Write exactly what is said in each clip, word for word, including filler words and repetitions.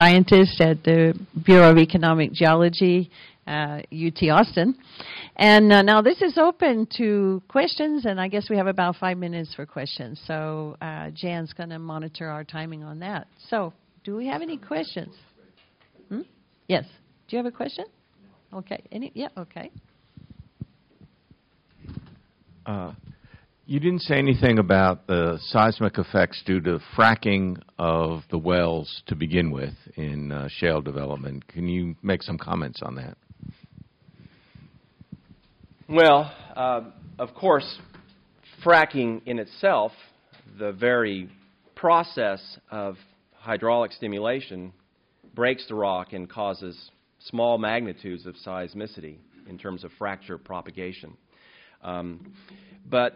scientist at the Bureau of Economic Geology, uh, U T Austin. And uh, now this is open to questions, and I guess we have about five minutes for questions. So uh, Jan's going to monitor our timing on that. So do we have any questions? Hmm? Yes. Do you have a question? Okay. Any? Yeah, okay. Uh, you didn't say anything about the seismic effects due to fracking of the wells to begin with in uh, shale development. Can you make some comments on that? Well, uh, of course, fracking in itself, the very process of hydraulic stimulation, breaks the rock and causes small magnitudes of seismicity in terms of fracture propagation. Um, but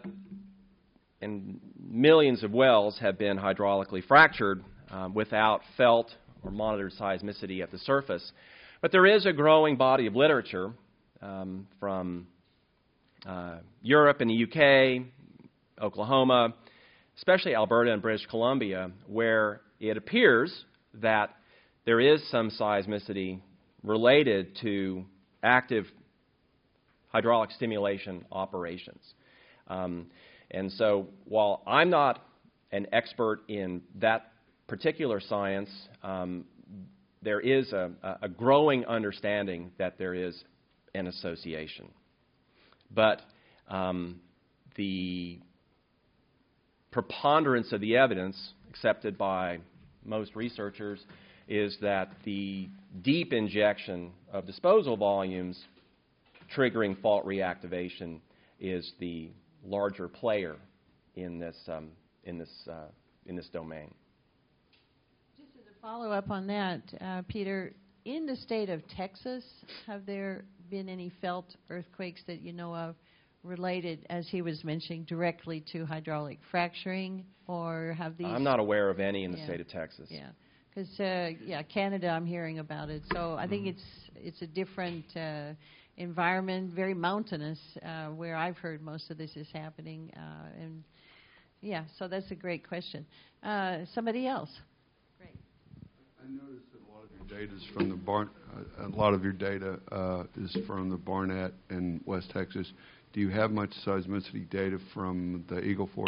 and millions of wells have been hydraulically fractured um, without felt or monitored seismicity at the surface. But there is a growing body of literature um, from uh, Europe and the U K, Oklahoma, especially Alberta and British Columbia, where it appears that there is some seismicity related to active hydraulic stimulation operations. Um, and so while I'm not an expert in that particular science, um, there is a, a growing understanding that there is an association. But um, the preponderance of the evidence accepted by most researchers is that the deep injection of disposal volumes triggering fault reactivation is the larger player in this um, in this uh, in this domain. Just as a follow-up on that, uh, Peter, in the state of Texas, have there been any felt earthquakes that you know of related, as he was mentioning, directly to hydraulic fracturing, or have these? I'm not aware of any in the yeah. state of Texas. Yeah, because uh, yeah, Canada, I'm hearing about it. So I think it's it's a different uh, environment, very mountainous, uh, where I've heard most of this is happening. Uh, and yeah, so that's a great question. Uh, somebody else? Great. I noticed that a lot of your data is from the Barn. Uh, a lot of your data uh, is from the Barnett in West Texas. Do you have much seismicity data from the Eagle Ford?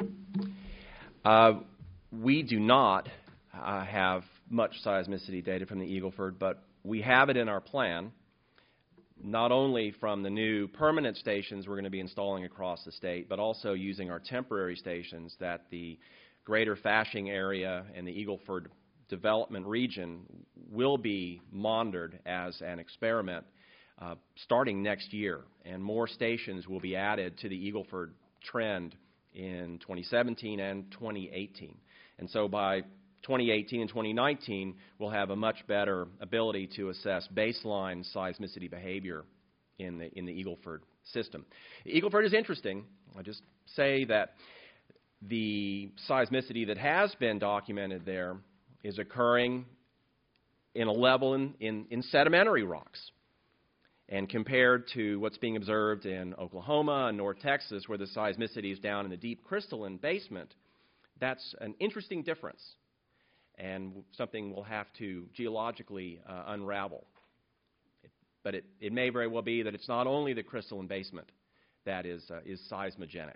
Uh, we do not uh, have much seismicity data from the Eagle Ford, but we have it in our plan, not only from the new permanent stations we're going to be installing across the state, but also using our temporary stations that the greater Fashing area and the Eagle Ford development region will be monitored as an experiment uh, starting next year. And more stations will be added to the Eagle Ford trend in twenty seventeen and twenty eighteen. And so by twenty eighteen and twenty nineteen, we'll have a much better ability to assess baseline seismicity behavior in the in the Eagle Ford system. Eagle Ford is interesting. I just say that the seismicity that has been documented there is occurring in a level in, in, in sedimentary rocks. And compared to what's being observed in Oklahoma and North Texas, where the seismicity is down in the deep crystalline basement, that's an interesting difference, and something we'll have to geologically uh, unravel. It, but it, it may very well be that it's not only the crystalline basement that is, uh, is seismogenic.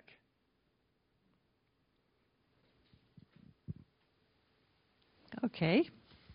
Okay.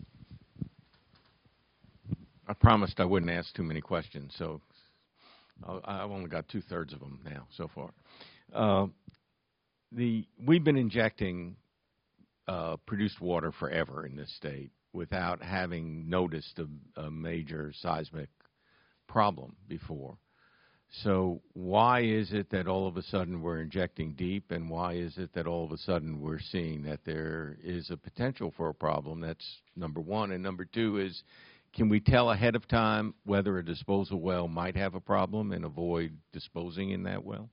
I promised I wouldn't ask too many questions, so I'll, I've only got two-thirds of them now so far. Uh, the we've been injecting uh, produced water forever in this state without having noticed a, a major seismic problem before. So why is it that all of a sudden we're injecting deep, and why is it that all of a sudden we're seeing that there is a potential for a problem? That's number one. And number two is, can we tell ahead of time whether a disposal well might have a problem and avoid disposing in that well?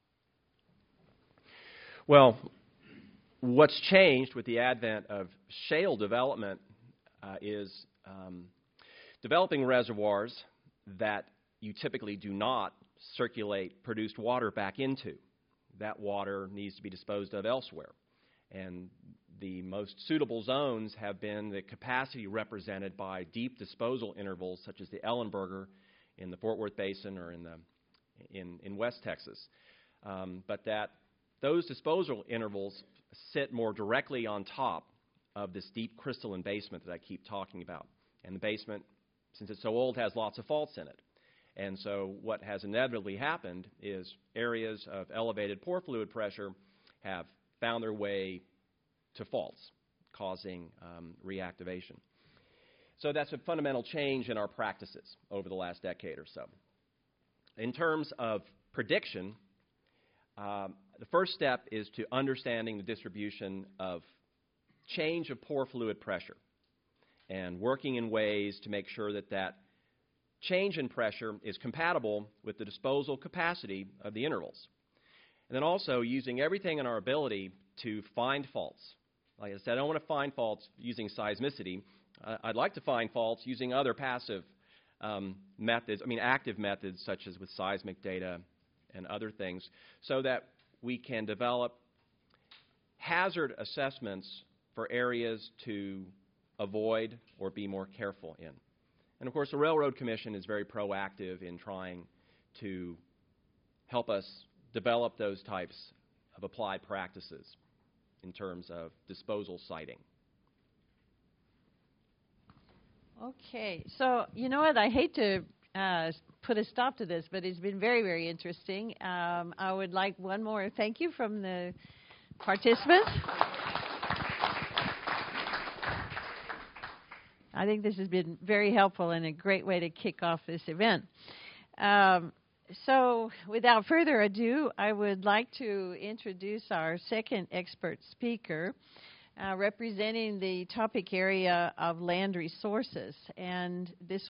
Well, what's changed with the advent of shale development uh, is um, developing reservoirs that you typically do not circulate produced water back into. That water needs to be disposed of elsewhere. And the most suitable zones have been the capacity represented by deep disposal intervals such as the Ellenberger in the Fort Worth Basin or in, the, in, in West Texas. Um, but that those disposal intervals sit more directly on top of this deep crystalline basement that I keep talking about. And the basement, since it's so old, has lots of faults in it. And so what has inevitably happened is areas of elevated pore fluid pressure have found their way to faults, causing um, reactivation. So that's a fundamental change in our practices over the last decade or so. In terms of prediction, um, the first step is to understanding the distribution of change of pore fluid pressure and working in ways to make sure that that change in pressure is compatible with the disposal capacity of the intervals. And then also using everything in our ability to find faults. Like I said, I don't want to find faults using seismicity. Uh, I'd like to find faults using other passive um, methods, I mean active methods such as with seismic data and other things, so that we can develop hazard assessments for areas to avoid or be more careful in. And of course, the Railroad Commission is very proactive in trying to help us develop those types of applied practices in terms of disposal siting. Okay, so you know what? I hate to uh, put a stop to this, but it's been very, very interesting. Um, I would like one more thank you from the participants. I think this has been very helpful and a great way to kick off this event. Um, so without further ado, I would like to introduce our second expert speaker, uh, representing the topic area of land resources. And this